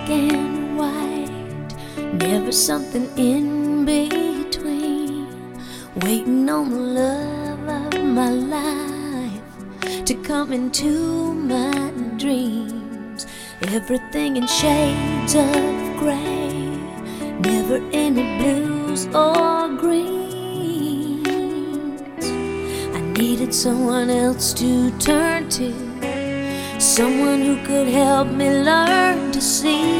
and white, never something in between. Waiting on the love of my life to come into my dreams. Everything in shades of gray, never any blues or greens. I needed someone else to turn to, someone who could help me learn to see